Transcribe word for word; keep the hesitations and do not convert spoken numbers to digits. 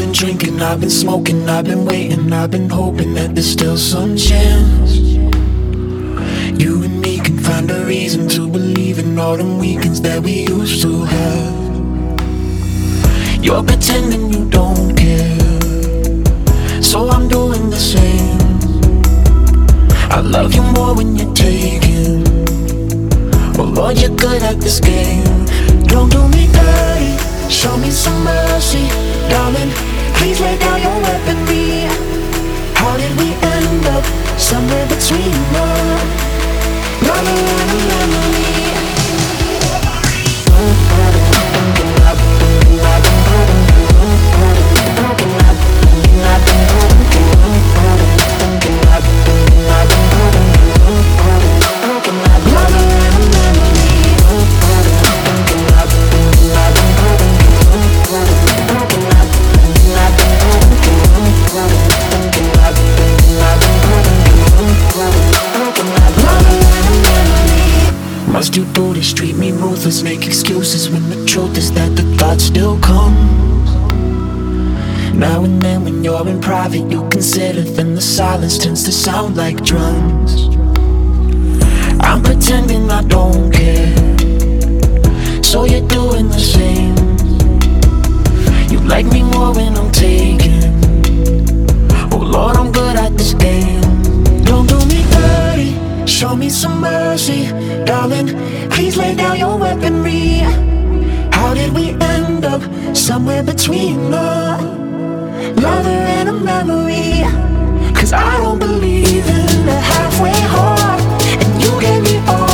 been drinking, I've been smoking, I've been waiting, I've been hoping that there's still some chance you and me can find a reason to believe in all them weekends that we used to have. You're pretending you don't care, so I'm doing the same. I love you more when you're taking. Oh Lord, you're good at this game. Don't do me dirty, show me some mercy, darling. Please lay down your weaponry. How did we end up somewhere between love, love and a memory? Must you do this, treat me ruthless, make excuses when the truth is that the thought still comes. Now and then when you're in private you consider, then the silence tends to sound like drums. I'm pretending I don't care, so you're doing the same. You like me more when I'm taking. Oh Lord, I'm good at this game. Don't do me dirty, show me some mercy, darling. Please lay down your weaponry. How did we end up somewhere between love, lover and a memory? Cause I don't believe in the halfway heart, and you gave me all